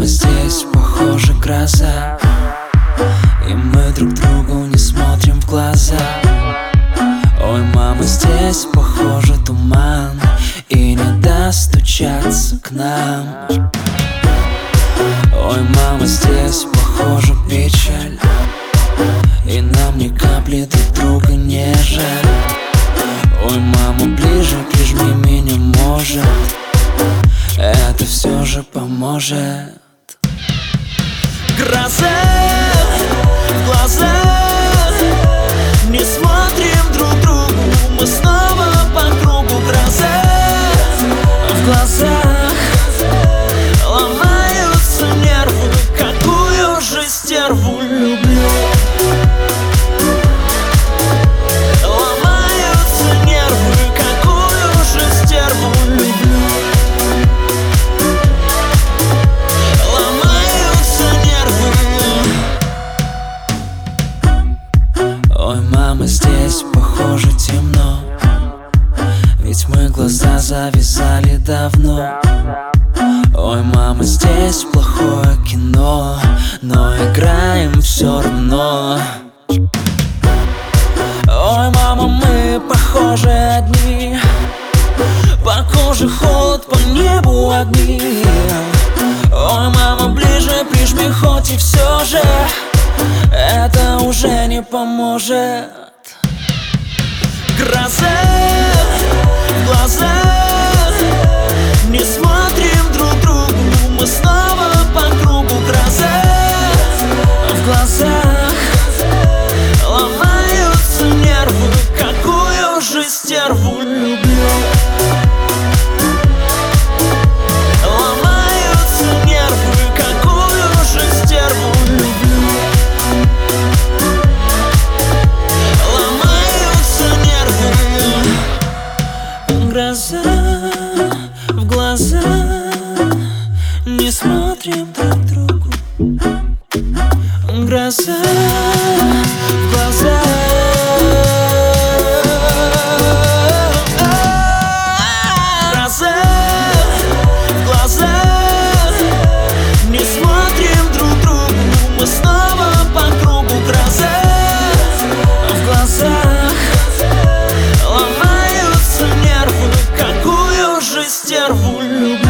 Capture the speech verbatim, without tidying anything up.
здесь, похоже, гроза, и мы друг другу не смотрим в глаза. Ой, мама, здесь, похоже, туман, и не достучаться к нам. Ой, мама, здесь, похоже, печаль, и нам ни капли друг друга не жаль. Ой, мама, ближе, прижми меня, может, это все же поможет. Гроза в глаза, не смотрим друг другу, мы снова по кругу. Гроза в глазах, ломаются нервы, какую же стерву люблю. Ломаются нервы, какую же стерву люблю. Ой, мама, здесь, похоже, темно, ведь мы глаза завязали давно. Ой, мама, здесь плохое кино, но играем все равно. Ой, мама, мы, похоже, одни, по коже холод, по небу огни. Ой, мама, ближе, прижми хоть, и все же это уже не поможет. Гроза в глаза, не смотрим друг другу, мы снова по кругу. Гроза в глазах, ломаются нервы, какую же стерву люблю. Ломаются нервы, какую же стерву люблю. Гроза в глаза, не смотрим друг другу. Гроза в глаза, гроза в глаза, не смотрим друг другу, мы снова по кругу. Гроза в глазах, стерву люблю.